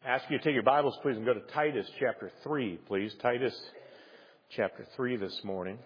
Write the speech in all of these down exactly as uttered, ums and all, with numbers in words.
Ask you to take your Bibles, please, and go to Titus chapter three, please. Titus chapter three this morning.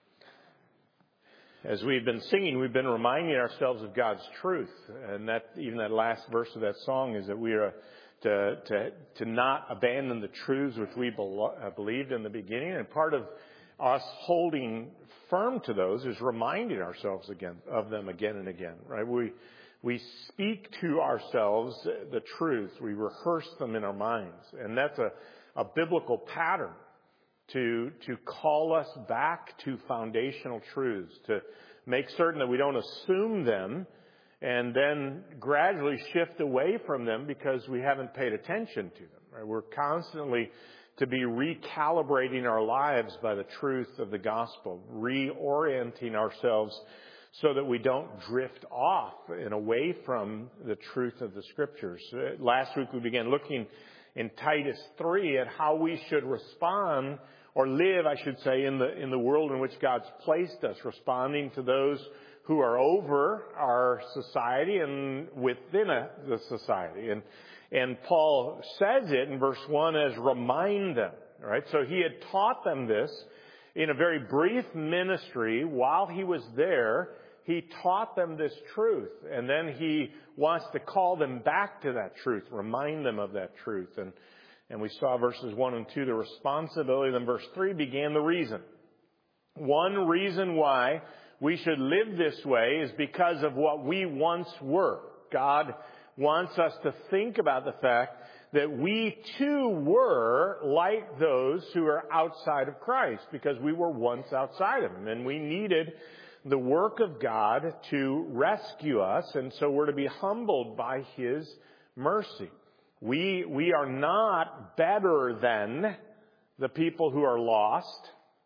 As we've been singing, we've been reminding ourselves of God's truth. And that even that last verse of that song is that we are to, to, to not abandon the truths which we believed in the beginning. And part of us holding firm to those is reminding ourselves again of them again and again, right? We We speak to ourselves the truth. We rehearse them in our minds. And that's a, a biblical pattern to, to call us back to foundational truths, to make certain that we don't assume them and then gradually shift away from them because we haven't paid attention to them. Right? We're constantly to be recalibrating our lives by the truth of the gospel, reorienting ourselves so that we don't drift off and away from the truth of the Scriptures. Last week we began looking in Titus three at how we should respond or live, I should say, in the in the world in which God's placed us, responding to those who are over our society and within a, the society. And and Paul says it in verse one as remind them, right? So he had taught them this in a very brief ministry. While he was there, he taught them this truth. And then he wants to call them back to that truth, remind them of that truth. And, and we saw verses one and two, the responsibility. Then verse three began the reason. One reason why we should live this way is because of what we once were. God wants us to think about the fact that we too were like those who are outside of Christ, because we were once outside of Him, and we needed the work of God to rescue us, and so we're to be humbled by His mercy. We, we are not better than the people who are lost.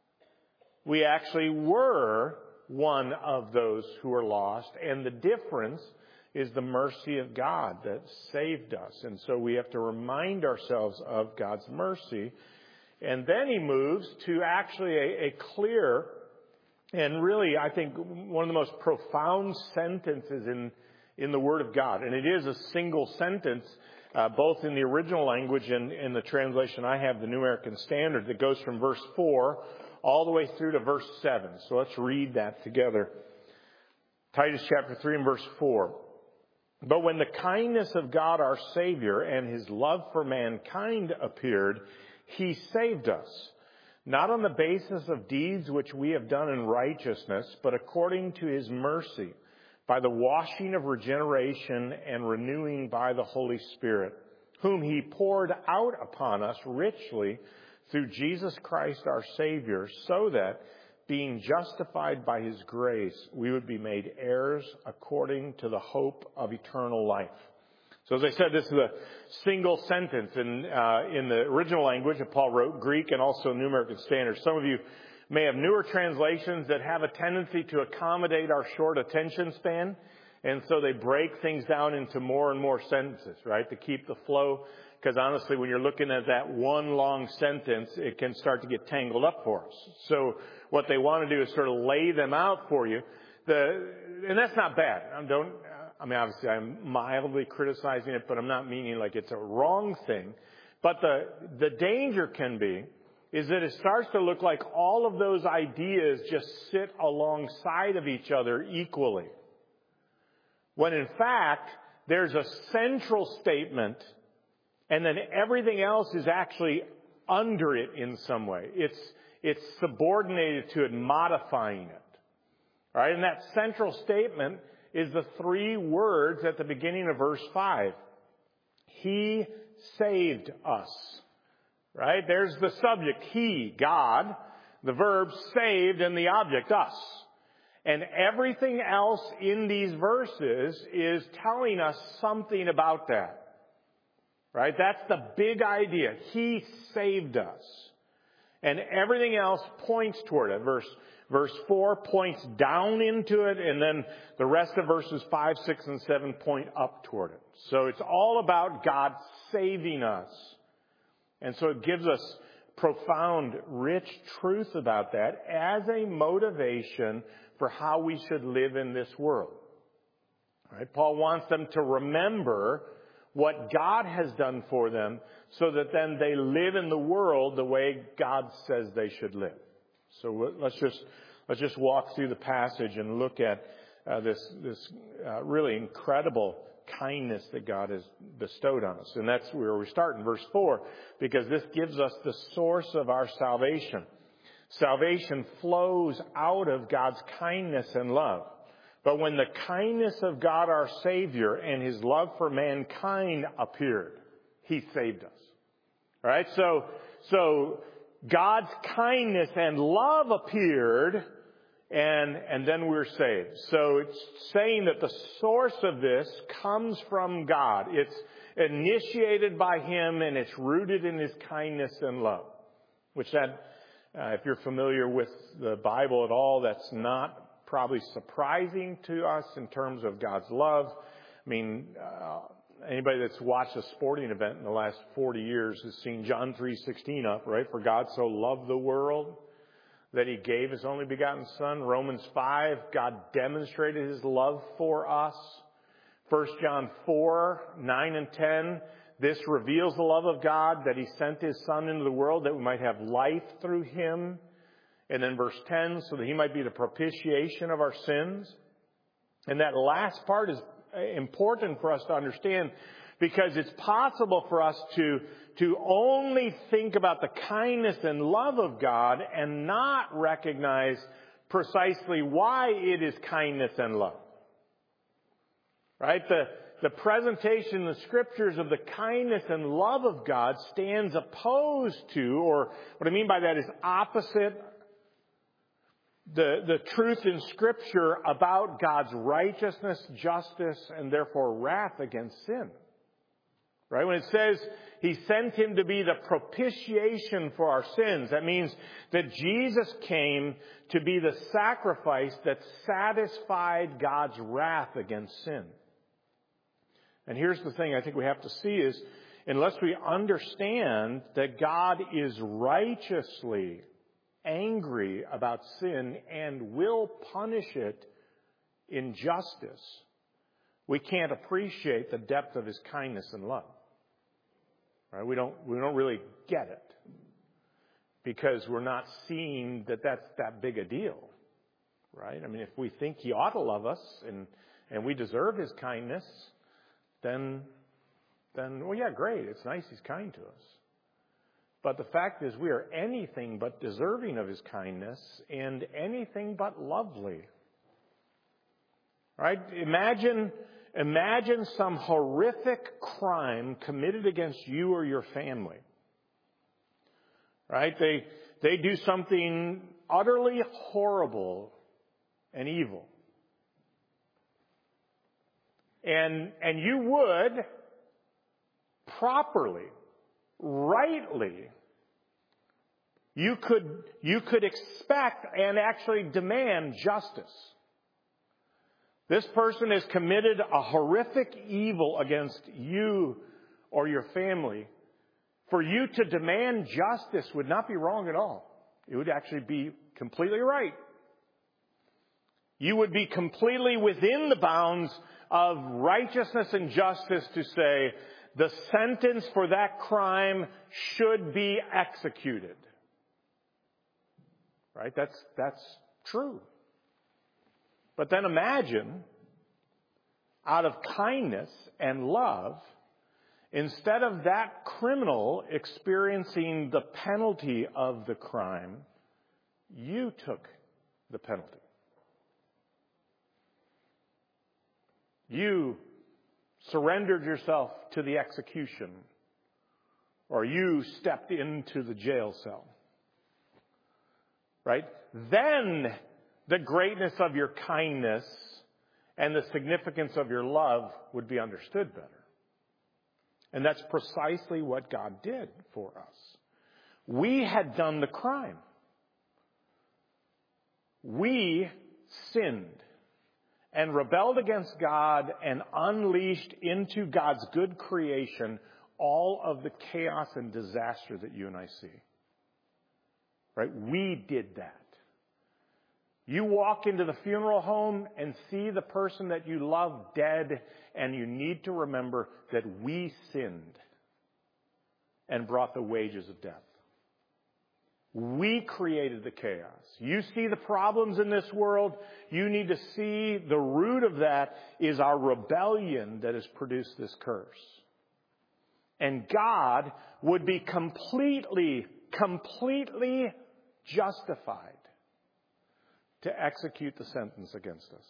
We actually were one of those who are lost, and the difference is the mercy of God that saved us. And so we have to remind ourselves of God's mercy. And then he moves to actually a, a clear and really, I think, one of the most profound sentences in, in the Word of God. And it is a single sentence, uh, both in the original language and in the translation I have, the New American Standard, that goes from verse four all the way through to verse seven. So let's read that together. Titus chapter three and verse four. But when the kindness of God our Savior and His love for mankind appeared, He saved us, not on the basis of deeds which we have done in righteousness, but according to His mercy, by the washing of regeneration and renewing by the Holy Spirit, whom He poured out upon us richly through Jesus Christ our Savior, so that, being justified by His grace, we would be made heirs according to the hope of eternal life. So as I said, this is a single sentence in, uh, in the original language that Paul wrote, Greek and also New American Standard. Some of you may have newer translations that have a tendency to accommodate our short attention span. And so they break things down into more and more sentences, right, to keep the flow. Because honestly, when you're looking at that one long sentence, it can start to get tangled up for us. So what they want to do is sort of lay them out for you. The, and that's not bad. I don't, I mean, obviously I'm mildly criticizing it, but I'm not meaning like it's a wrong thing. But the, the danger can be is that it starts to look like all of those ideas just sit alongside of each other equally. When in fact, there's a central statement, and then everything else is actually under it in some way. It's, it's subordinated to it, modifying it. All right? And that central statement is the three words at the beginning of verse five. He saved us. Right? There's the subject, He, God, the verb saved, and the object, us. And everything else in these verses is telling us something about that. Right? That's the big idea. He saved us. And everything else points toward it. Verse, verse four points down into it, and then the rest of verses five, six, and seven point up toward it. So it's all about God saving us. And so it gives us profound, rich truth about that as a motivation for how we should live in this world. All right? Paul wants them to remember what God has done for them, so that then they live in the world the way God says they should live. So let's just let's just walk through the passage and look at uh, this this uh, really incredible kindness that God has bestowed on us. And that's where we start in verse four, because this gives us the source of our salvation. Salvation flows out of God's kindness and love. But when the kindness of God our Savior and His love for mankind appeared, He saved us. All right? So, so God's kindness and love appeared, and, and then we're saved. So it's saying that the source of this comes from God. It's initiated by Him, and it's rooted in His kindness and love. Which that, uh, if you're familiar with the Bible at all, that's not probably surprising to us in terms of God's love. I mean, uh, anybody that's watched a sporting event in the last forty years has seen John three sixteen up, right? For God so loved the world that He gave His only begotten Son. Romans five, God demonstrated His love for us. First John four, nine and ten, this reveals the love of God, that He sent His Son into the world that we might have life through Him. And then verse ten, so that He might be the propitiation of our sins. And that last part is important for us to understand, because it's possible for us to, to only think about the kindness and love of God and not recognize precisely why it is kindness and love. Right? The, the presentation in the Scriptures of the kindness and love of God stands opposed to, or what I mean by that is opposite The, the truth in Scripture about God's righteousness, justice, and therefore wrath against sin. Right? When it says He sent Him to be the propitiation for our sins, that means that Jesus came to be the sacrifice that satisfied God's wrath against sin. And here's the thing I think we have to see is, unless we understand that God is righteously angry about sin and will punish it in justice, we can't appreciate the depth of His kindness and love. Right? We don't, we don't really get it because we're not seeing that that's that big a deal. Right? I mean, if we think He ought to love us and, and we deserve His kindness, then, then, well, yeah, great. It's nice He's kind to us. But the fact is, we are anything but deserving of His kindness and anything but lovely. Right? Imagine, imagine some horrific crime committed against you or your family. Right? They, they do something utterly horrible and evil. And, and you would properly, rightly, you could, you could expect and actually demand justice. This person has committed a horrific evil against you or your family. For you to demand justice would not be wrong at all. It would actually be completely right. You would be completely within the bounds of righteousness and justice to say, the sentence for that crime should be executed. Right? That's, that's true. But then imagine, out of kindness and love, instead of that criminal experiencing the penalty of the crime, you took the penalty. You surrendered yourself to the execution, or you stepped into the jail cell. Right? Then the greatness of your kindness and the significance of your love would be understood better. And that's precisely what God did for us. We had done the crime. We sinned and rebelled against God and unleashed into God's good creation all of the chaos and disaster that you and I see. Right? We did that. You walk into the funeral home and see the person that you love dead, and you need to remember that we sinned and brought the wages of death. We created the chaos. You see the problems in this world, you need to see the root of that is our rebellion that has produced this curse. And God would be completely, completely justified to execute the sentence against us.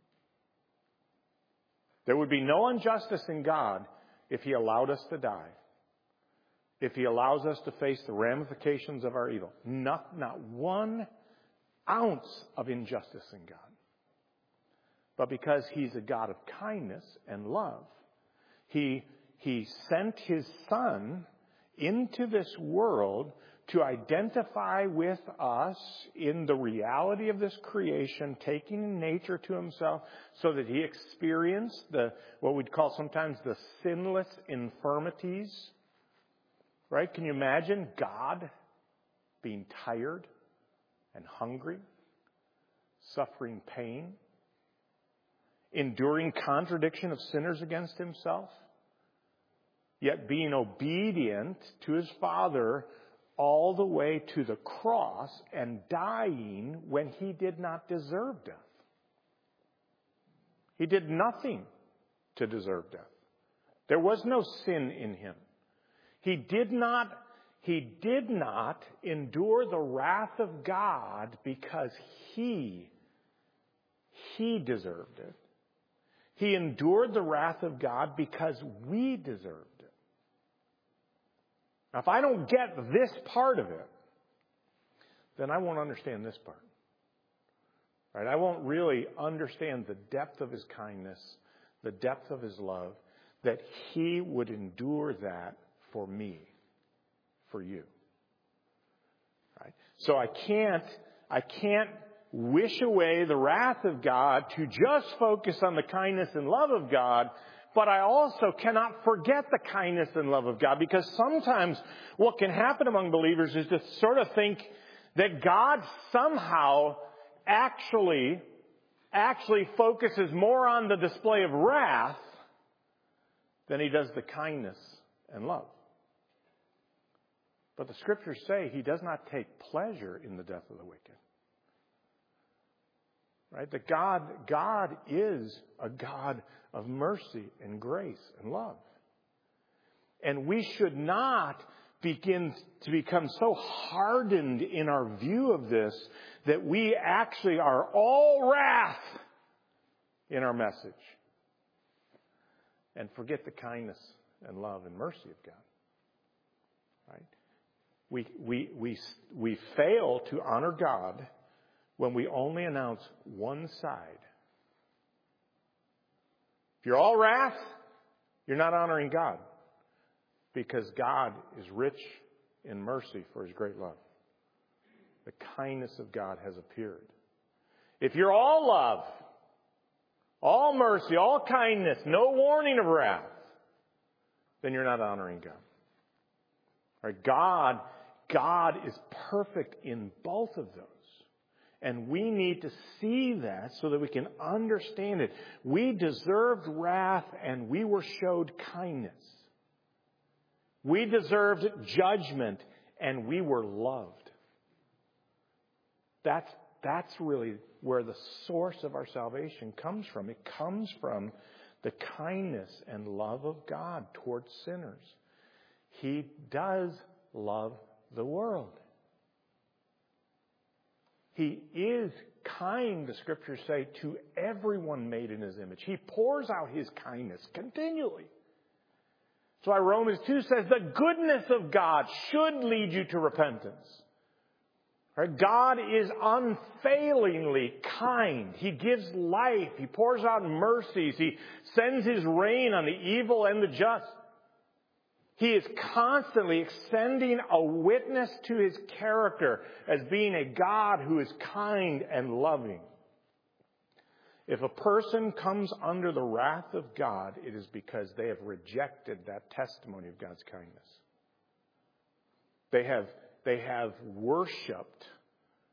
There would be no injustice in God if He allowed us to die. If He allows us to face the ramifications of our evil. Not, not one ounce of injustice in God. But because He's a God of kindness and love, He, he sent His Son into this world to identify with us in the reality of this creation, taking nature to Himself so that He experienced the what we'd call sometimes the sinless infirmities. Right? Can you imagine God being tired and hungry, suffering pain, enduring contradiction of sinners against Himself, yet being obedient to His Father all the way to the cross and dying when He did not deserve death? He did nothing to deserve death. There was no sin in Him. He did not, he did not endure the wrath of God because he, he deserved it. He endured the wrath of God because we deserved it. Now, if I don't get this part of it, then I won't understand this part. Right? I won't really understand the depth of His kindness, the depth of His love, that He would endure that for me, for you. Right? So I can't, I can't wish away the wrath of God to just focus on the kindness and love of God, but I also cannot forget the kindness and love of God, because sometimes what can happen among believers is to sort of think that God somehow actually, actually focuses more on the display of wrath than He does the kindness and love. But the Scriptures say He does not take pleasure in the death of the wicked. Right? That God, God is a God of mercy and grace and love. And we should not begin to become so hardened in our view of this that we actually are all wrath in our message and forget the kindness and love and mercy of God. Right? We, we, we, we fail to honor God when we only announce one side. If you're all wrath, you're not honoring God, because God is rich in mercy for His great love. The kindness of God has appeared. If you're all love, all mercy, all kindness, no warning of wrath, then you're not honoring God. Right? God, God is perfect in both of those. And we need to see that so that we can understand it. We deserved wrath and we were showed kindness. We deserved judgment and we were loved. That's, that's really where the source of our salvation comes from. It comes from the kindness and love of God towards sinners. He does love the world. He is kind, the Scriptures say, to everyone made in His image. He pours out His kindness continually. That's why Romans two says the goodness of God should lead you to repentance. Right? God is unfailingly kind. He gives life. He pours out mercies. He sends His rain on the evil and the just. He is constantly extending a witness to His character as being a God who is kind and loving. If a person comes under the wrath of God, it is because they have rejected that testimony of God's kindness. They have, they have worshipped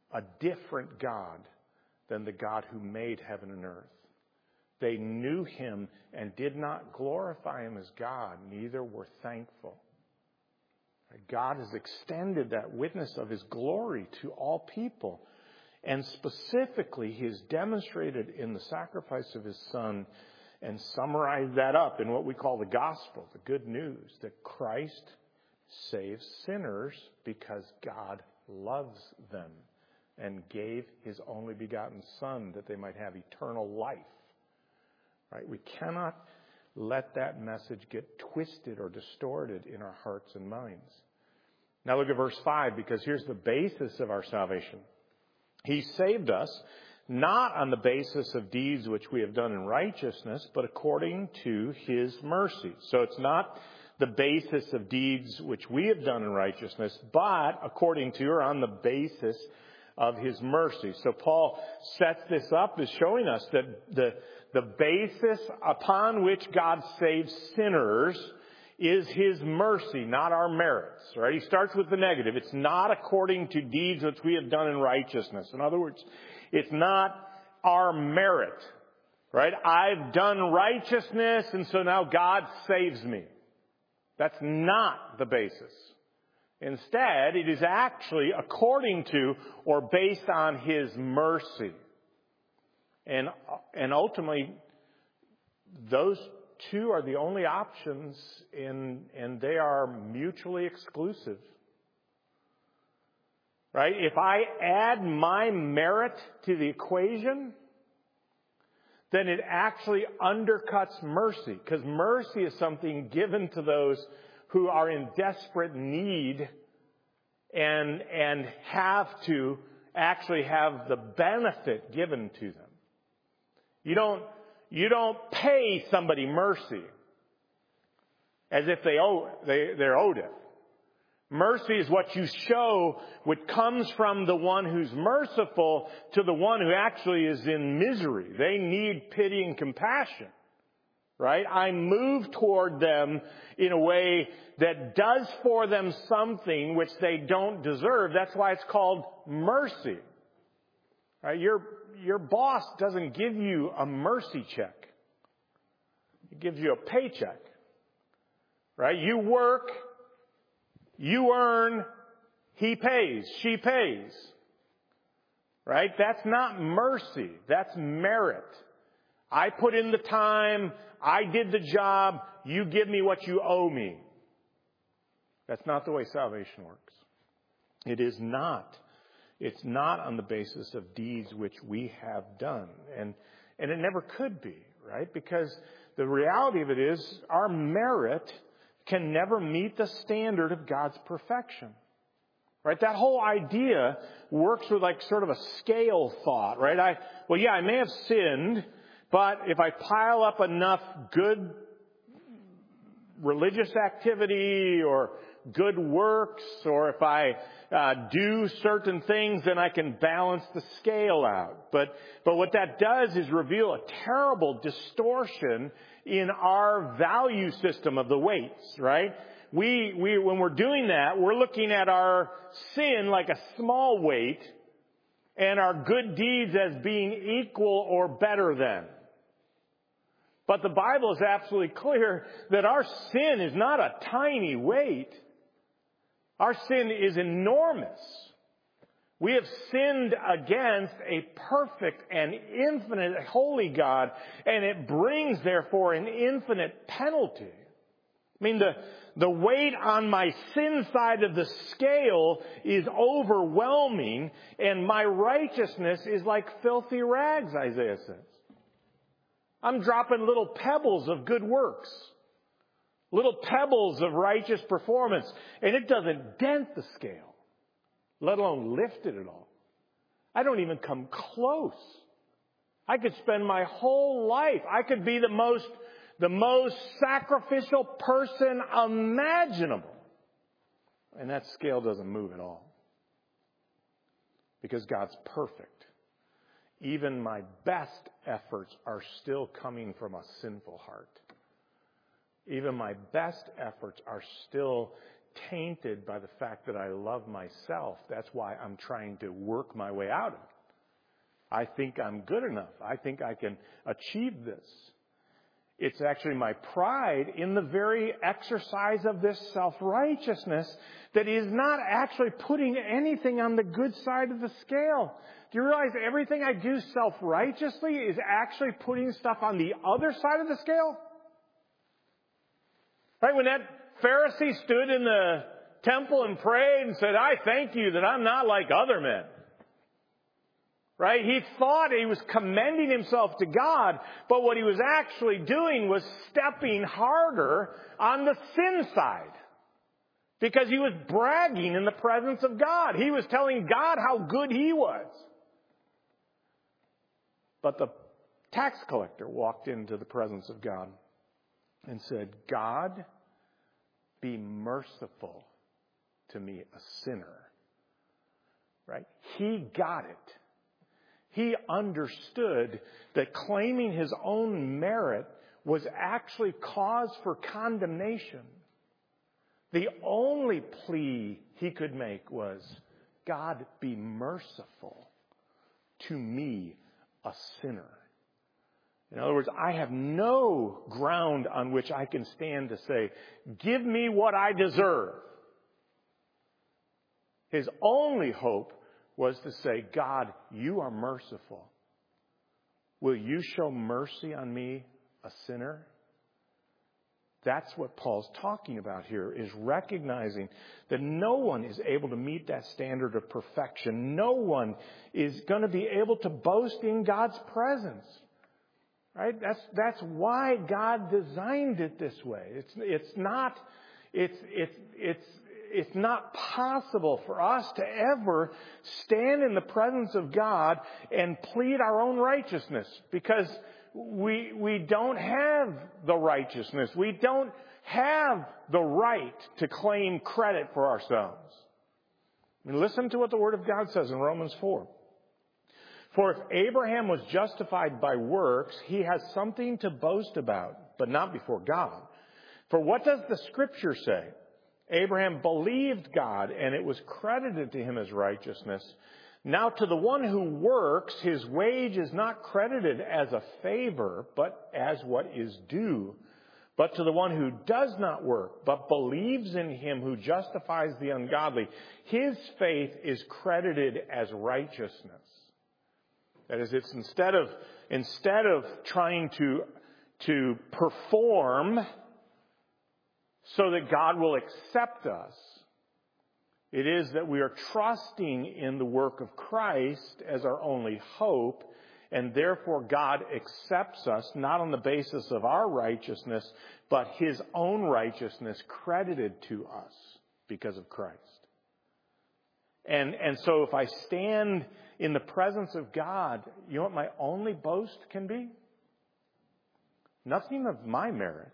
a different God than the God who made heaven and earth. They knew him and did not glorify him as God, neither were thankful. God has extended that witness of his glory to all people. And specifically, he has demonstrated in the sacrifice of his Son and summarized that up in what we call the gospel, the good news, that Christ saves sinners because God loves them and gave his only begotten Son that they might have eternal life. Right? We cannot let that message get twisted or distorted in our hearts and minds. Now look at verse five, because here's the basis of our salvation. He saved us not on the basis of deeds which we have done in righteousness, but according to his mercy. So it's not the basis of deeds which we have done in righteousness, but according to or on the basis of his mercy. So Paul sets this up as showing us that the, the basis upon which God saves sinners is his mercy, not our merits. Right? He starts with the negative. It's not according to deeds which we have done in righteousness. In other words, it's not our merit. Right? I've done righteousness, and so now God saves me. That's not the basis. Instead, it is actually according to or based on his mercy. And, and ultimately, those two are the only options, in, and they are mutually exclusive. Right? If I add my merit to the equation, then it actually undercuts mercy, because mercy is something given to those who are in desperate need and, and have to actually have the benefit given to them. You don't, you don't pay somebody mercy as if they owe, they, they're owed it. Mercy is what you show, which comes from the one who's merciful to the one who actually is in misery. They need pity and compassion. Right? I move toward them in a way that does for them something which they don't deserve. That's why it's called mercy. Right? Your, your boss doesn't give you a mercy check. He gives you a paycheck. Right? You work, you earn, he pays, she pays. Right? That's not mercy. That's merit. I put in the time, I did the job, you give me what you owe me. That's not the way salvation works. It is not. It's not on the basis of deeds which we have done. And, and it never could be, right? Because the reality of it is our merit can never meet the standard of God's perfection. Right? That whole idea works with like sort of a scale thought, right? I, well, yeah, I may have sinned, but if I pile up enough good religious activity or good works, or if I uh, do certain things, then I can balance the scale out. But but what that does is reveal a terrible distortion in our value system of the weights, right? We we when we're doing that, we're looking at our sin like a small weight and our good deeds as being equal or better than. But the Bible is absolutely clear that our sin is not a tiny weight. Our sin is enormous. We have sinned against a perfect and infinite holy God, and it brings, therefore, an infinite penalty. I mean, the, the weight on my sin side of the scale is overwhelming, and my righteousness is like filthy rags, Isaiah says. I'm dropping little pebbles of good works, little pebbles of righteous performance, and it doesn't dent the scale, let alone lift it at all. I don't even come close. I could spend my whole life. I could be the most, the most sacrificial person imaginable. And that scale doesn't move at all. Because God's perfect. Even my best efforts are still coming from a sinful heart. Even my best efforts are still tainted by the fact that I love myself. That's why I'm trying to work my way out of it. I think I'm good enough. I think I can achieve this. It's actually my pride in the very exercise of this self-righteousness that is not actually putting anything on the good side of the scale. Do you realize everything I do self-righteously is actually putting stuff on the other side of the scale? Right? When that Pharisee stood in the temple and prayed and said, I thank you that I'm not like other men. Right? He thought he was commending himself to God, but what he was actually doing was stepping harder on the sin side. Because he was bragging in the presence of God. He was telling God how good he was. But the tax collector walked into the presence of God and said, God, be merciful to me, a sinner. Right? He got it. He understood that claiming his own merit was actually cause for condemnation. The only plea he could make was, God, be merciful to me, a sinner. In other words, I have no ground on which I can stand to say, give me what I deserve. His only hope was to say, God, you are merciful. Will you show mercy on me, a sinner? That's what Paul's talking about here, is recognizing that no one is able to meet that standard of perfection. No one is going to be able to boast in God's presence. Right? That's, that's why God designed it this way. It's, it's not, it's, it's, it's, It's not possible for us to ever stand in the presence of God and plead our own righteousness, because we, we don't have the righteousness. We don't have the right to claim credit for ourselves. I mean, listen to what the Word of God says in Romans four. For if Abraham was justified by works, he has something to boast about, but not before God. For what does the Scripture say? Abraham believed God, and it was credited to him as righteousness. Now to the one who works, his wage is not credited as a favor, but as what is due. But to the one who does not work, but believes in him who justifies the ungodly, his faith is credited as righteousness. That is, it's instead of, instead of trying to, to perform so that God will accept us, it is that we are trusting in the work of Christ as our only hope, and therefore God accepts us not on the basis of our righteousness, but His own righteousness credited to us because of Christ. And, and so if I stand in the presence of God, you know what my only boast can be? Nothing of my merit.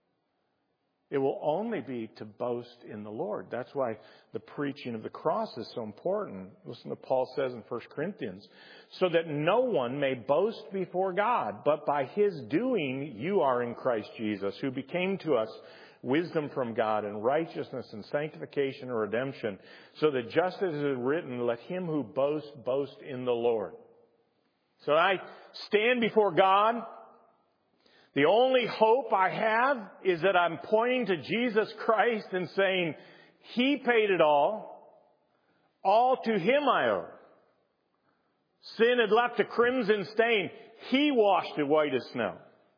It will only be to boast in the Lord. That's why the preaching of the cross is so important. Listen to what Paul says in First Corinthians. So that no one may boast before God, but by His doing you are in Christ Jesus, who became to us wisdom from God and righteousness and sanctification and redemption, so that just as it is written, let him who boasts boast in the Lord. So I stand before God. The only hope I have is that I'm pointing to Jesus Christ and saying, He paid it all. All to Him I owe. Sin had left a crimson stain. He washed it white as snow.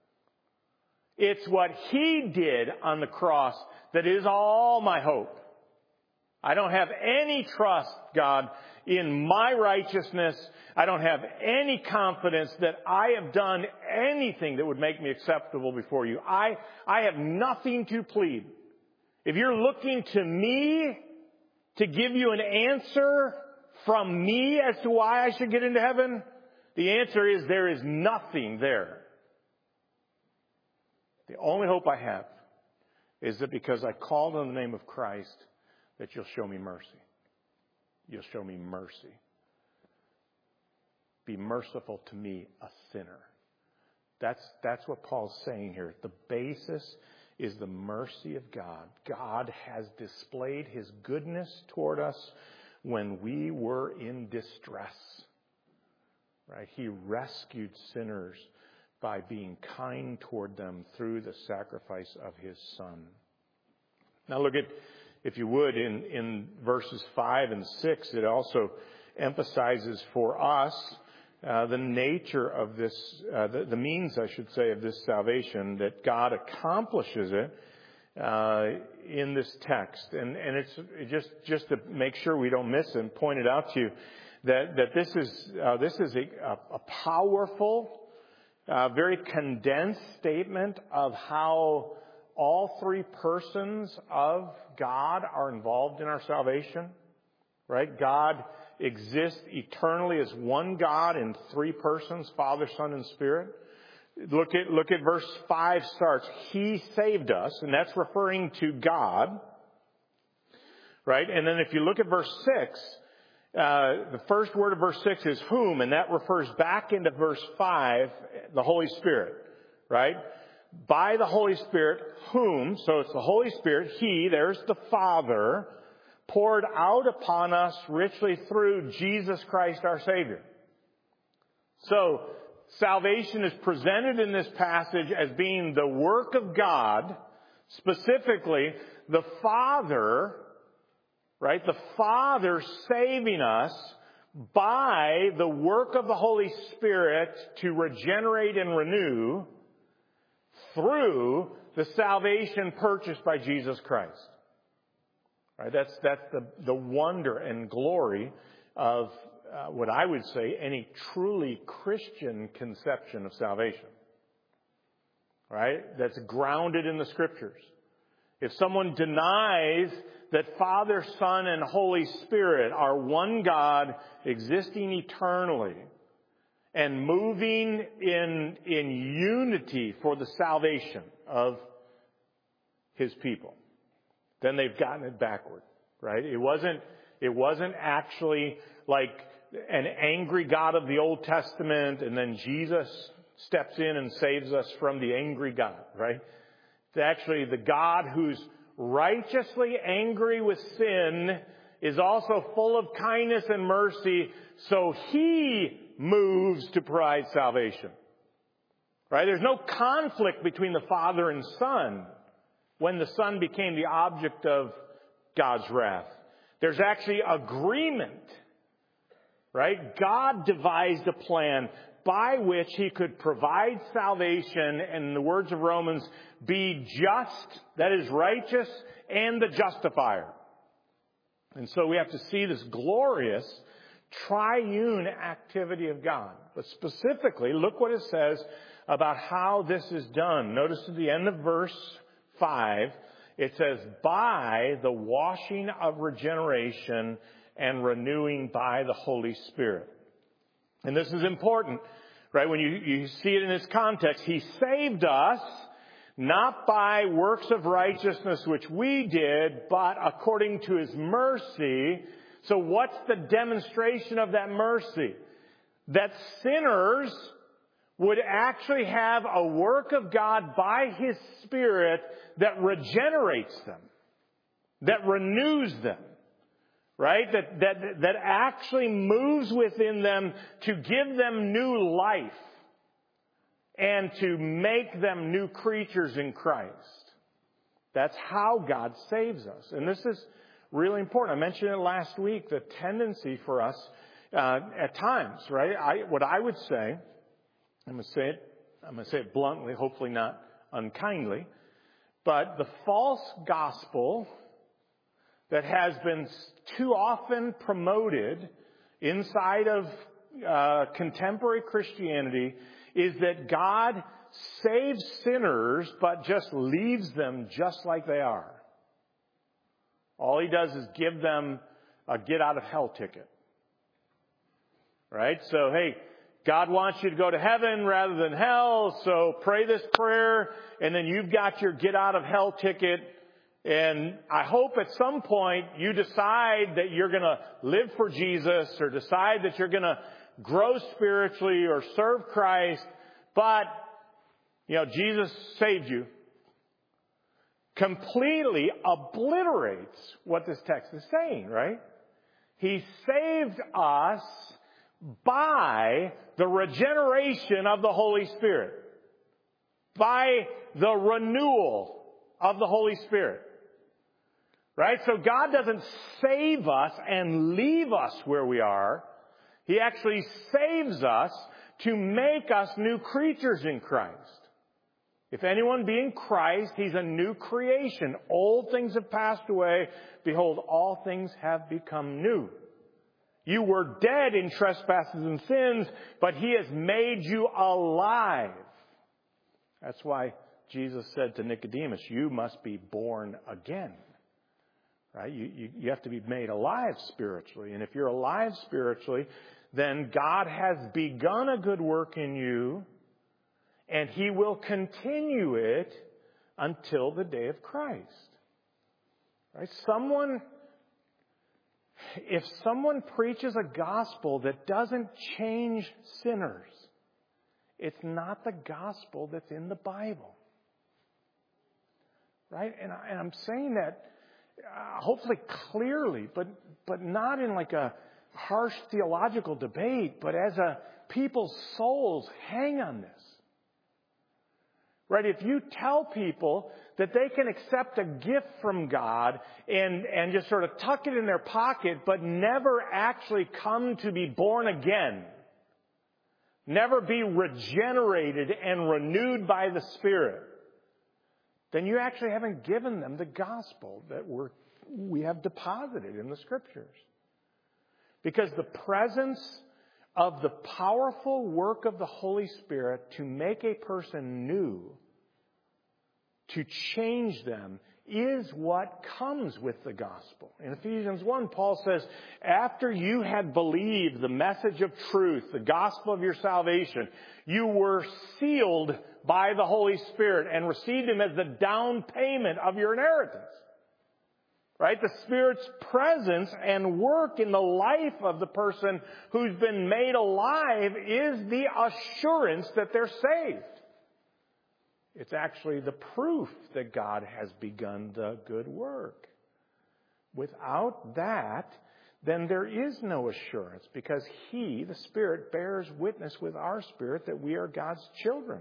It's what He did on the cross that is all my hope. I don't have any trust, God, in my righteousness. I don't have any confidence that I have done anything that would make me acceptable before you. I, I have nothing to plead. If you're looking to me to give you an answer from me as to why I should get into heaven, the answer is there is nothing there. The only hope I have is that because I called on the name of Christ, that you'll show me mercy. You'll show me mercy. Be merciful to me, a sinner. That's, that's what Paul's saying here. The basis is the mercy of God. God has displayed his goodness toward us when we were in distress. Right? He rescued sinners by being kind toward them through the sacrifice of his Son. Now look at, if you would, in, in verses five and six, it also emphasizes for us uh, the nature of this, uh, the, the means, I should say, of this salvation, that God accomplishes it uh, in this text. And, and it's just, just to make sure we don't miss it and point it out to you, that, that this is, uh, this is a, a powerful, uh, very condensed statement of how all three persons of God are involved in our salvation, right? God exists eternally as one God in three persons, Father, Son, and Spirit. Look at, look at verse five starts, He saved us, and that's referring to God, right? And then if you look at verse six, uh, the first word of verse six is whom, and that refers back into verse five, the Holy Spirit, right? By the Holy Spirit, whom, so it's the Holy Spirit, He, there's the Father, poured out upon us richly through Jesus Christ our Savior. So, salvation is presented in this passage as being the work of God, specifically the Father, right? The Father saving us by the work of the Holy Spirit to regenerate and renew through the salvation purchased by Jesus Christ. Right? That's, that's the, the wonder and glory of uh, what I would say any truly Christian conception of salvation. Right? That's grounded in the Scriptures. If someone denies that Father, Son, and Holy Spirit are one God existing eternally and moving in, in unity for the salvation of His people, then they've gotten it backward, right? It wasn't, it wasn't actually like an angry God of the Old Testament and then Jesus steps in and saves us from the angry God, right? It's actually the God who's righteously angry with sin is also full of kindness and mercy, so He moves to provide salvation. Right? There's no conflict between the Father and Son when the Son became the object of God's wrath. There's actually agreement. Right? God devised a plan by which He could provide salvation, and in the words of Romans, be just, that is righteous, and the justifier. And so we have to see this glorious triune activity of God. But specifically, look what it says about how this is done. Notice at the end of verse five, it says, by the washing of regeneration and renewing by the Holy Spirit. And this is important, right? When you, you see it in its context, He saved us not by works of righteousness which we did, but according to His mercy. So what's the demonstration of that mercy? That sinners would actually have a work of God by His Spirit that regenerates them, that renews them, right? That, that, that actually moves within them to give them new life and to make them new creatures in Christ. That's how God saves us. And this is really important. I mentioned it last week, the tendency for us uh, at times, right? I, what I would say, I'm going to say it, I'm going to say it bluntly, hopefully not unkindly, but the false gospel that has been too often promoted inside of uh, contemporary Christianity is that God saves sinners but just leaves them just like they are. All He does is give them a get-out-of-hell ticket. Right? So, hey, God wants you to go to heaven rather than hell, so pray this prayer, and then you've got your get-out-of-hell ticket. And I hope at some point you decide that you're going to live for Jesus or decide that you're going to grow spiritually or serve Christ. But, you know, Jesus saved you. completely obliterates what this text is saying, right? He saved us by the regeneration of the Holy Spirit, by the renewal of the Holy Spirit. Right? So God doesn't save us and leave us where we are. He actually saves us to make us new creatures in Christ. If anyone be in Christ, he's a new creation. Old things have passed away. Behold, all things have become new. You were dead in trespasses and sins, but he has made you alive. That's why Jesus said to Nicodemus, you must be born again. Right? You, you, you have to be made alive spiritually. And if you're alive spiritually, then God has begun a good work in you, and he will continue it until the day of Christ. Right? Someone, if someone preaches a gospel that doesn't change sinners, it's not the gospel that's in the Bible. Right? And, I, and I'm saying that Uh, hopefully clearly, but but not in like a harsh theological debate, but as a people's souls hang on this. Right? If you tell people that they can accept a gift from God and, and just sort of tuck it in their pocket, but never actually come to be born again, never be regenerated and renewed by the Spirit, then you actually haven't given them the gospel that we're, we have deposited in the Scriptures. Because the presence of the powerful work of the Holy Spirit to make a person new, to change them, is what comes with the gospel. In Ephesians one, Paul says, after you had believed the message of truth, the gospel of your salvation, you were sealed by the Holy Spirit and received him as the down payment of your inheritance. Right? The Spirit's presence and work in the life of the person who's been made alive is the assurance that they're saved. It's actually the proof that God has begun the good work. Without that, then there is no assurance, because he, the Spirit, bears witness with our spirit that we are God's children.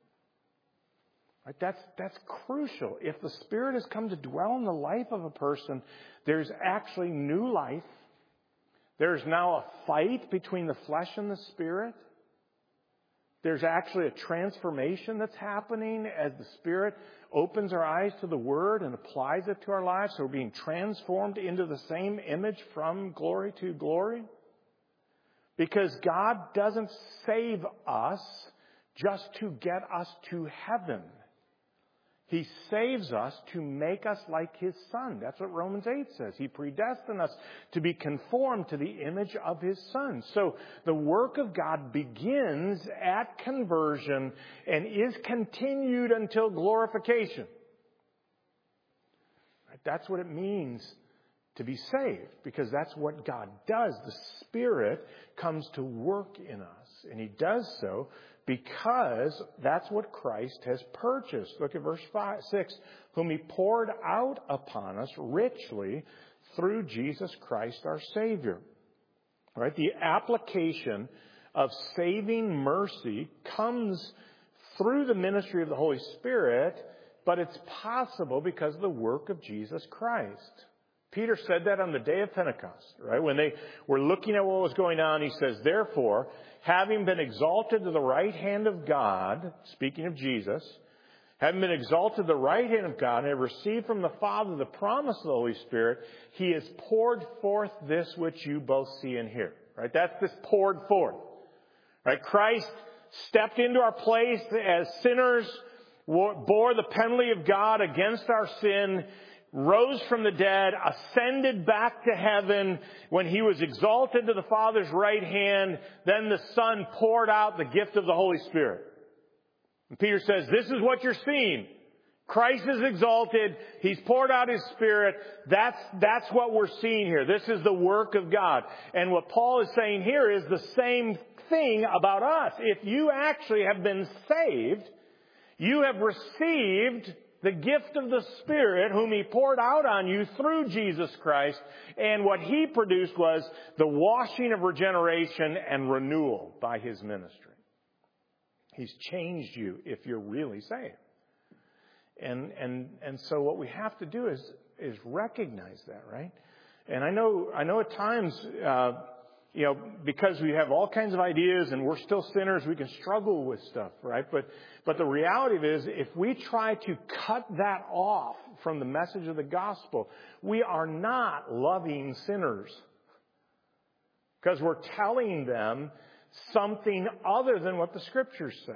Right? That's, that's crucial. If the Spirit has come to dwell in the life of a person, there's actually new life. There's now a fight between the flesh and the Spirit. There's actually a transformation that's happening as the Spirit opens our eyes to the Word and applies it to our lives. So we're being transformed into the same image from glory to glory. Because God doesn't save us just to get us to heaven. He saves us to make us like His Son. That's what Romans eight says. He predestined us to be conformed to the image of His Son. So the work of God begins at conversion and is continued until glorification. That's what it means to be saved, because that's what God does. The Spirit comes to work in us, and He does so because that's what Christ has purchased. Look at verse five, six. Whom He poured out upon us richly through Jesus Christ our Savior. All right? The application of saving mercy comes through the ministry of the Holy Spirit, but it's possible because of the work of Jesus Christ. Peter said that on the day of Pentecost, right? When they were looking at what was going on, he says, therefore, having been exalted to the right hand of God, speaking of Jesus, having been exalted to the right hand of God and have received from the Father the promise of the Holy Spirit, He has poured forth this which you both see and hear. Right? That's this poured forth. Right? Christ stepped into our place as sinners, bore the penalty of God against our sin, rose from the dead, ascended back to heaven. When He was exalted to the Father's right hand, then the Son poured out the gift of the Holy Spirit. And Peter says, this is what you're seeing. Christ is exalted. He's poured out His Spirit. That's, that's what we're seeing here. This is the work of God. And what Paul is saying here is the same thing about us. If you actually have been saved, you have received the gift of the Spirit whom He poured out on you through Jesus Christ. And what He produced was the washing of regeneration and renewal by His ministry. He's changed you if you're really saved. And, and, and so what we have to do is, is recognize that, right? And I know, I know at times, uh, you know, because we have all kinds of ideas and we're still sinners, we can struggle with stuff, right? But, but the reality of it is, if we try to cut that off from the message of the gospel, we are not loving sinners. Because we're telling them something other than what the Scriptures say.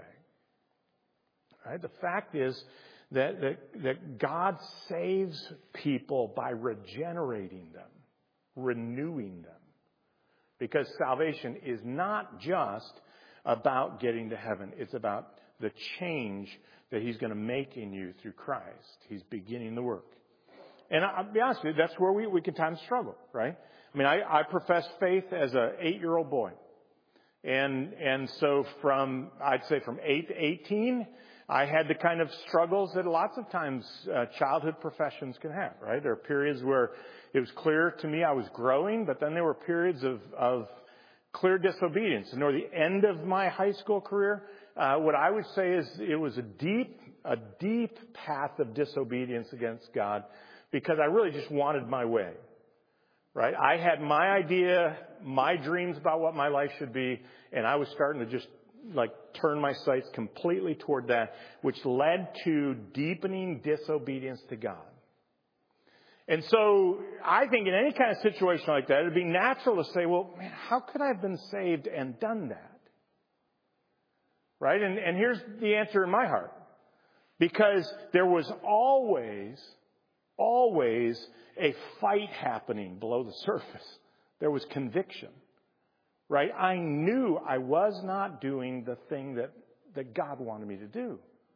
Right? The fact is that, that, that God saves people by regenerating them, renewing them. Because salvation is not just about getting to heaven. It's about the change that He's going to make in you through Christ. He's beginning the work. And I'll be honest with you, that's where we, we can times struggle, right? I mean, I, I professed faith as an eight-year-old boy. And, and so from, I'd say from eight to eighteen, I had the kind of struggles that lots of times uh, childhood professions can have, right? There are periods where it was clear to me I was growing, but then there were periods of, of clear disobedience. And near the end of my high school career, uh, what I would say is it was a deep, a deep path of disobedience against God because I really just wanted my way, right? I had my idea, my dreams about what my life should be, and I was starting to just like turn my sights completely toward that, which led to deepening disobedience to God. And so I think in any kind of situation like that, it'd be natural to say, well, man, how could I have been saved and done that? Right? And, and here's the answer in my heart. Because there was always, always a fight happening below the surface. There was conviction. Right? I knew I was not doing the thing that, that God wanted me to do.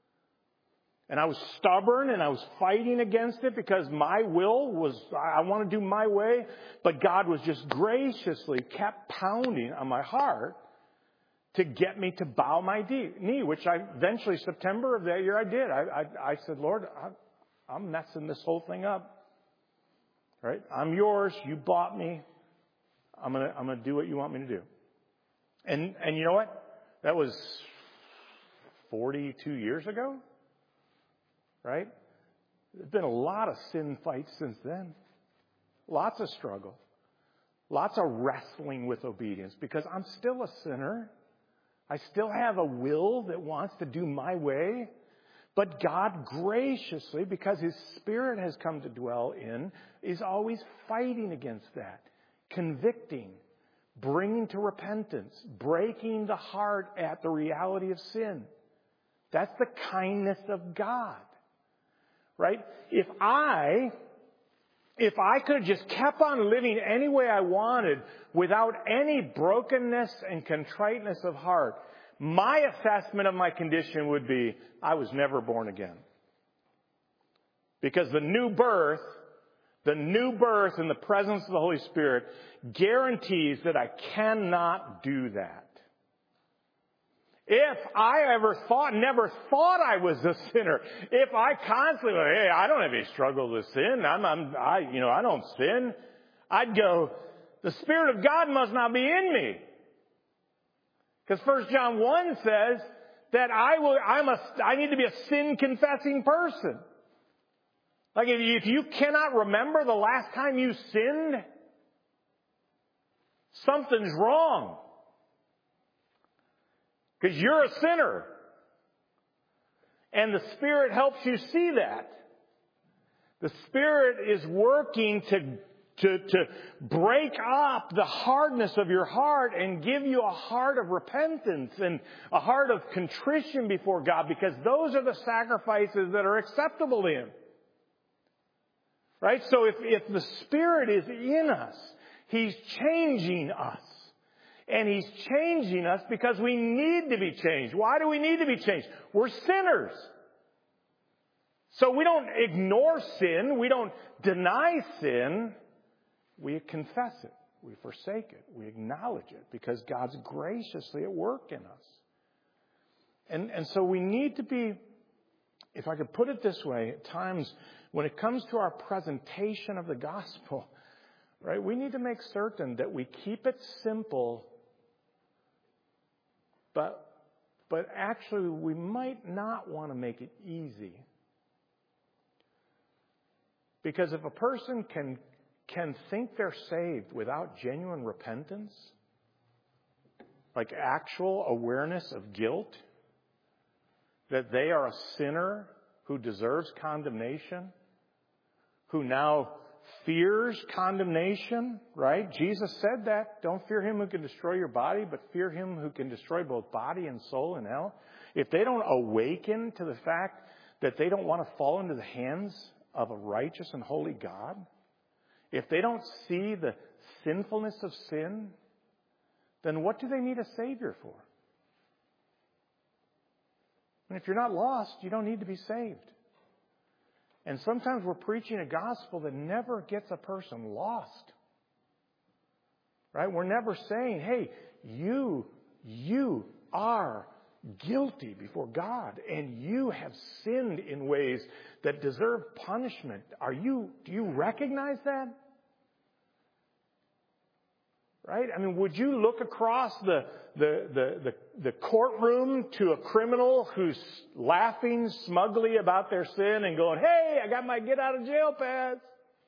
And I was stubborn and I was fighting against it because my will was, I want to do my way. But God was just graciously kept pounding on my heart to get me to bow my knee, which I eventually, September of that year, I did. I, I, I said, Lord, I, I'm messing this whole thing up. Right? I'm yours. You bought me. I'm going to, I'm going to do what you want me to do. And, and you know what? That was forty-two years ago. Right? There's been a lot of sin fights since then. Lots of struggle. Lots of wrestling with obedience because I'm still a sinner. I still have a will that wants to do my way. But God graciously, because His Spirit has come to dwell in, is always fighting against that. Convicting. Bringing to repentance. Breaking the heart at the reality of sin. That's the kindness of God. Right? If I, if I could have just kept on living any way I wanted without any brokenness and contriteness of heart, my assessment of my condition would be, I was never born again. Because the new birth, the new birth in the presence of the Holy Spirit guarantees that I cannot do that. If I ever thought, never thought I was a sinner, if I constantly went, hey, I don't have any struggle with sin, I'm, I'm, I, you know, I don't sin, I'd go, the Spirit of God must not be in me. Because First John one says that I will, I'm a, I need to be a sin-confessing person. Like if you, if you cannot remember the last time you sinned, something's wrong. Because you're a sinner. And the Spirit helps you see that. The Spirit is working to, to, to break up the hardness of your heart and give you a heart of repentance and a heart of contrition before God, because those are the sacrifices that are acceptable to Him. Right? So if, if the Spirit is in us, He's changing us. And He's changing us because we need to be changed. Why do we need to be changed? We're sinners. So we don't ignore sin. We don't deny sin. We confess it. We forsake it. We acknowledge it because God's graciously at work in us. And, and so we need to be if I could put it this way, at times when it comes to our presentation of the gospel, right, we need to make certain that we keep it simple, but, but actually we might not want to make it easy. Because if a person can, can think they're saved without genuine repentance, like actual awareness of guilt, that they are a sinner who deserves condemnation, who now fears condemnation, right? Jesus said that. Don't fear him who can destroy your body, but fear him who can destroy both body and soul in hell. If they don't awaken to the fact that they don't want to fall into the hands of a righteous and holy God, if they don't see the sinfulness of sin, then what do they need a Savior for? And if you're not lost, you don't need to be saved. And sometimes we're preaching a gospel that never gets a person lost. Right? We're never saying, hey, you, you are guilty before God, and you have sinned in ways that deserve punishment. Are you, do you recognize that? Right? I mean, would you look across the, the, the, the, the courtroom to a criminal who's laughing smugly about their sin and going, hey, I got my get out of jail pass?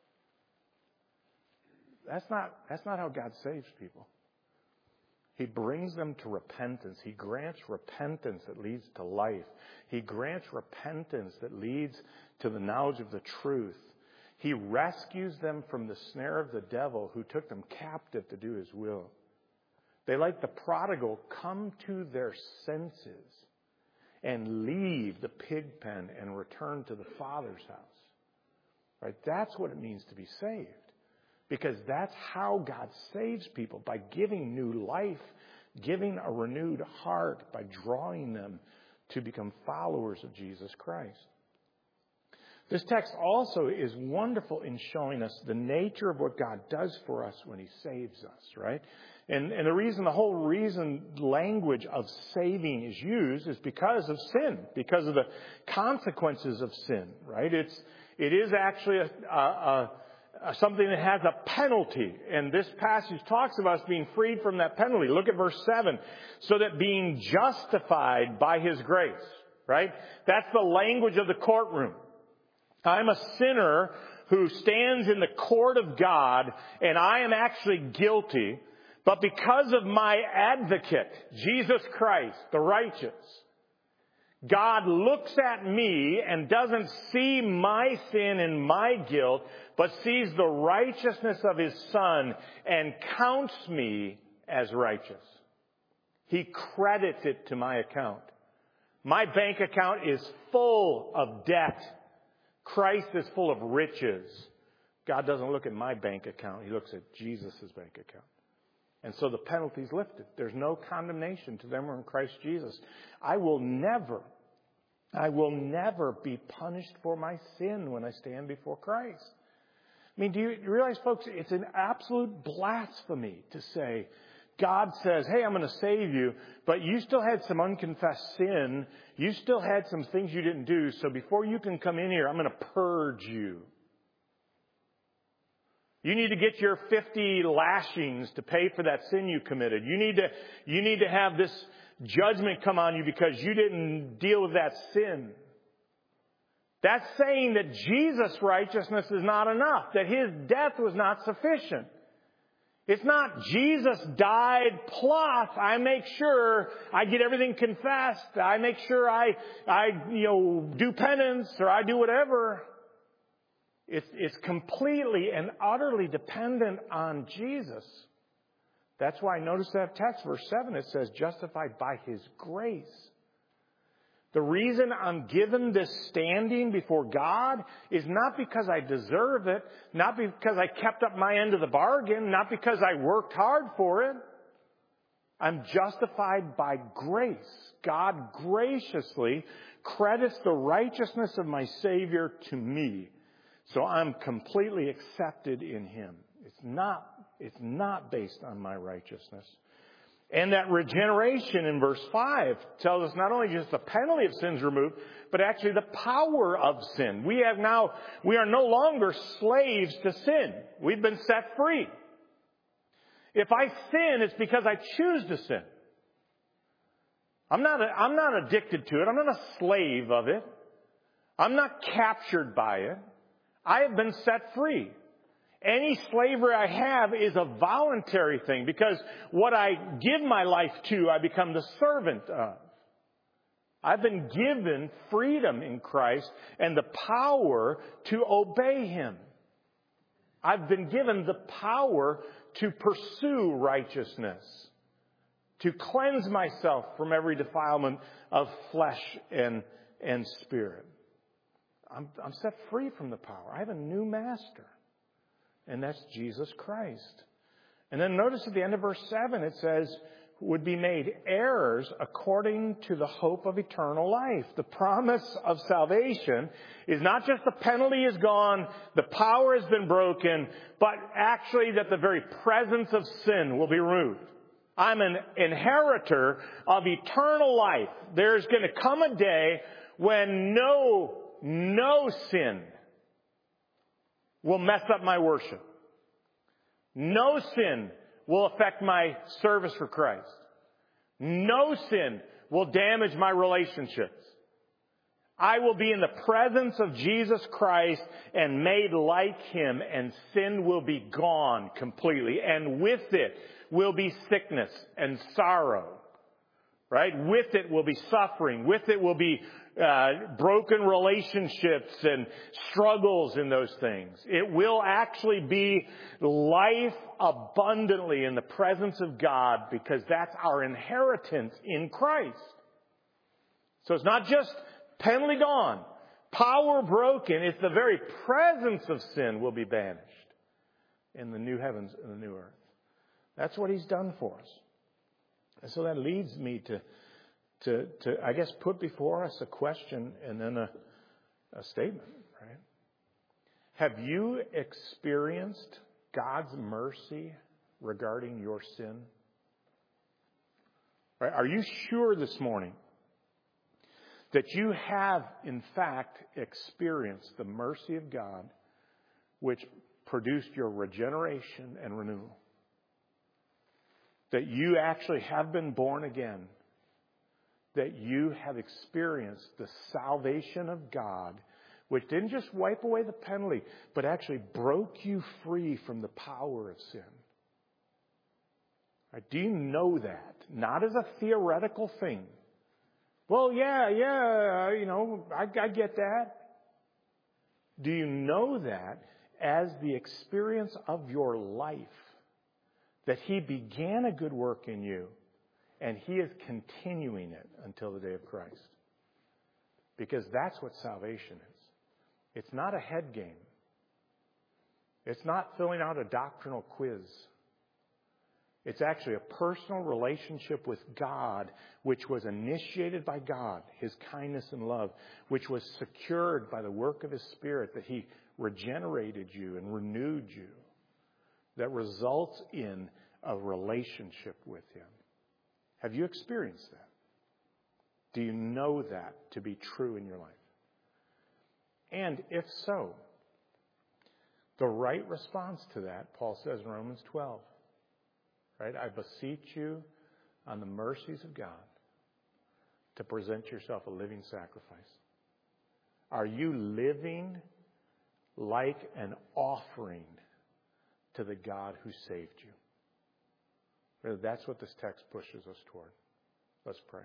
That's not, that's not how God saves people. He brings them to repentance. He grants repentance that leads to life. He grants repentance that leads to the knowledge of the truth. He rescues them from the snare of the devil who took them captive to do his will. They, like the prodigal, come to their senses and leave the pig pen and return to the Father's house. Right? That's what it means to be saved. Because that's how God saves people, by giving new life, giving a renewed heart, by drawing them to become followers of Jesus Christ. This text also is wonderful in showing us the nature of what God does for us when he saves us, right? And, and the reason, the whole reason language of saving is used is because of sin, because of the consequences of sin, right? It's, it is actually a, a, a Uh, something that has a penalty. And this passage talks about us being freed from that penalty. Look at verse seven. So that being justified by his grace, right? That's the language of the courtroom. I'm a sinner who stands in the court of God, and I am actually guilty. But because of my advocate, Jesus Christ, the righteous, God looks at me and doesn't see my sin and my guilt, but sees the righteousness of his Son and counts me as righteous. He credits it to my account. My bank account is full of debt. Christ is full of riches. God doesn't look at my bank account. He looks at Jesus' bank account. And so the penalty's lifted. There's no condemnation to them who are in Christ Jesus. I will never, I will never be punished for my sin when I stand before Christ. I mean, do you realize, folks, it's an absolute blasphemy to say, God says, hey, I'm going to save you, but you still had some unconfessed sin. You still had some things you didn't do. So before you can come in here, I'm going to purge you. You need to get your fifty lashings to pay for that sin you committed. You need to, you need to have this judgment come on you because you didn't deal with that sin. That's saying that Jesus' righteousness is not enough, that his death was not sufficient. It's not Jesus died plus I make sure I get everything confessed. I make sure I, I, you know, do penance or I do whatever. It's, it's completely and utterly dependent on Jesus. That's why notice that text, verse seven, it says, justified by his grace. The reason I'm given this standing before God is not because I deserve it, not because I kept up my end of the bargain, not because I worked hard for it. I'm justified by grace. God graciously credits the righteousness of my Savior to me. So I'm completely accepted in him. It's not, it's not based on my righteousness. And that regeneration in verse five tells us not only just the penalty of sin's removed, but actually the power of sin. We have now, we are no longer slaves to sin. We've been set free. If I sin, it's because I choose to sin. I'm not, a, I'm not addicted to it. I'm not a slave of it. I'm not captured by it. I have been set free. Any slavery I have is a voluntary thing, because what I give my life to, I become the servant of. I've been given freedom in Christ and the power to obey Him. I've been given the power to pursue righteousness, to cleanse myself from every defilement of flesh and, and spirit. I'm, I'm set free from the power. I have a new master, and that's Jesus Christ. And then notice at the end of verse seven, it says, would be made heirs according to the hope of eternal life. The promise of salvation is not just the penalty is gone, the power has been broken, but actually that the very presence of sin will be removed. I'm an inheritor of eternal life. There's going to come a day when no, no sin will mess up my worship. No sin will affect my service for Christ. No sin will damage my relationships. I will be in the presence of Jesus Christ and made like Him, and sin will be gone completely. And with it will be sickness and sorrow. Right? With it will be suffering. With it will be uh, broken relationships and struggles in those things. It will actually be life abundantly in the presence of God, because that's our inheritance in Christ. So it's not just penalty gone, power broken. It's the very presence of sin will be banished in the new heavens and the new earth. That's what He's done for us. And so that leads me to, to, to I guess, put before us a question and then a, a statement, right? Have you experienced God's mercy regarding your sin? Right? Are you sure this morning that you have, in fact, experienced the mercy of God, which produced your regeneration and renewal? That you actually have been born again. That you have experienced the salvation of God, which didn't just wipe away the penalty, but actually broke you free from the power of sin. Right? Do you know that? Not as a theoretical thing. Well, yeah, yeah, you know, I, I get that. Do you know that as the experience of your life? That He began a good work in you, and He is continuing it until the day of Christ. Because that's what salvation is. It's not a head game. It's not filling out a doctrinal quiz. It's actually a personal relationship with God, which was initiated by God, His kindness and love, which was secured by the work of His Spirit, that He regenerated you and renewed you. That results in a relationship with Him. Have you experienced that? Do you know that to be true in your life? And if so, the right response to that, Paul says in Romans twelve, right? I beseech you on the mercies of God to present yourself a living sacrifice. Are you living like an offering to the God who saved you? That's what this text pushes us toward. Let's pray.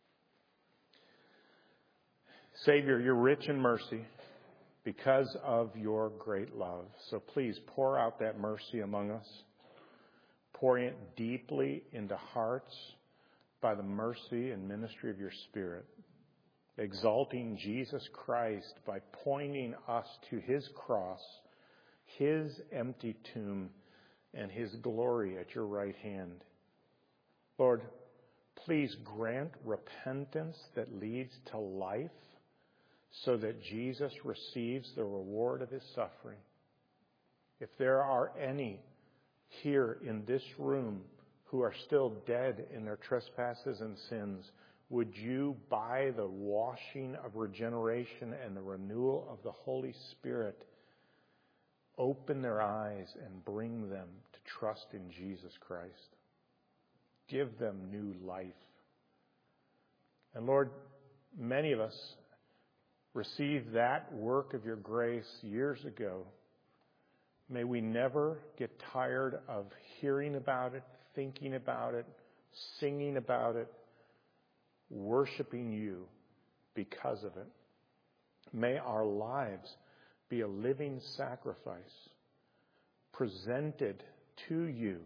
Savior, you're rich in mercy because of your great love. So please pour out that mercy among us, pouring it deeply into hearts by the mercy and ministry of your Spirit, exalting Jesus Christ by pointing us to His cross, His empty tomb, and His glory at your right hand. Lord, please grant repentance that leads to life, so that Jesus receives the reward of His suffering. If there are any here in this room who are still dead in their trespasses and sins, would you, by the washing of regeneration and the renewal of the Holy Spirit, open their eyes and bring them to trust in Jesus Christ? Give them new life. And Lord, many of us received that work of your grace years ago. May we never get tired of hearing about it, thinking about it, singing about it, worshiping you because of it. May our lives be a living sacrifice presented to you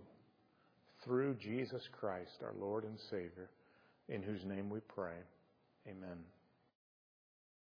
through Jesus Christ, our Lord and Savior, in whose name we pray. Amen.